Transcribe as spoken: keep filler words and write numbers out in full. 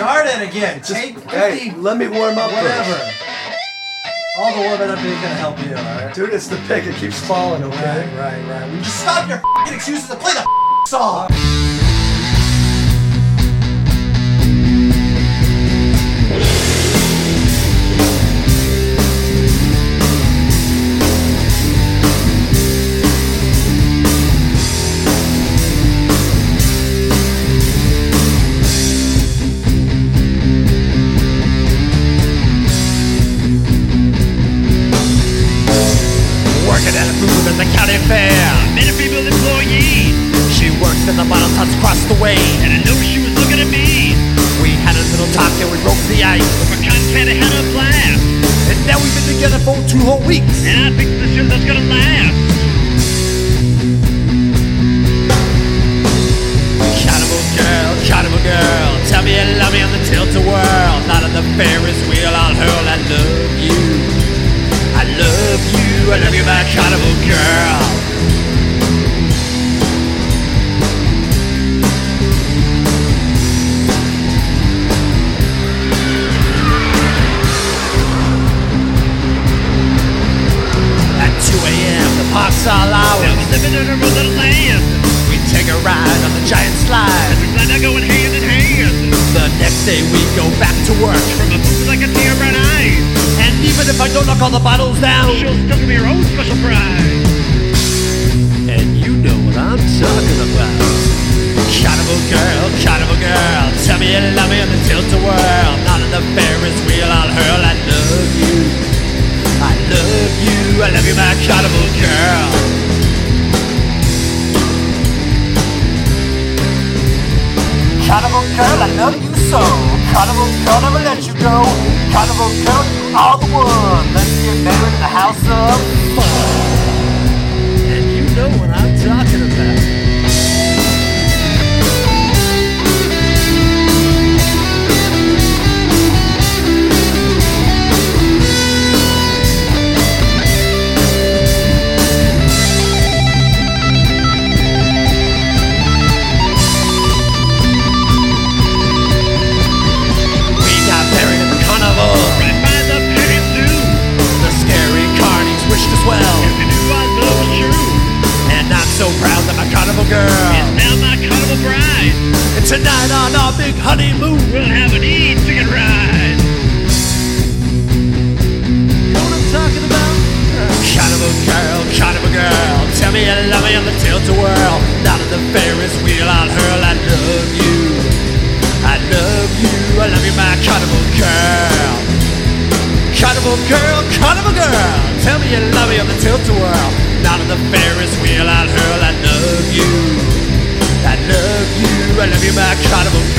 Guard it again. Just, Take hey, fifty. let me warm up Whatever. first. All the warming up ain't gonna help you, alright? Dude, it's the pick. It keeps falling, okay? Right, right, right. Will you just stop your f***ing excuses and play the f***ing song? Working at a booth at the county fair, met a female employee. She worked in the bottle tots across the way, and I know she was looking at me. We had a little talk and we broke the ice. My cotton candy had a blast, and now we've been together for two whole weeks. And I think this year that's gonna last. Carnival girl, carnival girl, tell me you love me on the tilt-a-whirl, not on the Ferris wheel. I'll hurl. I love you. I love you, I love you, my carnival girl. At two a.m. the park's all ours. Now we're living in a real little land. We take a ride on the giant slide. We plan on going hand in hand. The next day we go back to work from a booth like a tear bright eye. And even if I don't knock all the bottles down, she'll still give me her own special prize. And you know what I'm talking about. Carnival girl, carnival girl, tell me you love me on the tilt-a-whirl, not on the Ferris wheel. I'll hurl. I love you. I love you. I love you, my carnival girl. Carnival girl, I love you so. Carnival girl, never let you go. Carnival girl, you are the one. Let's get married in the house of fun. And you know what I'm talking about. Well, if you knew I loved you, and I'm so proud that my carnival girl is now my carnival bride. And tonight on our big honeymoon, we'll have an e-ticket ride. You know what I'm talking about? Carnival girl, carnival girl, tell me you love me on the tilt-a-whirl, not on the Ferris wheel. I'll hurl. I love you. I love you. I love you, my carnival girl. Carnival girl, carnival girl, tell me you love me on the tilt-a-whirl, not on the Ferris wheel. I'll hurl. I love you. I love you. I love you, my carnival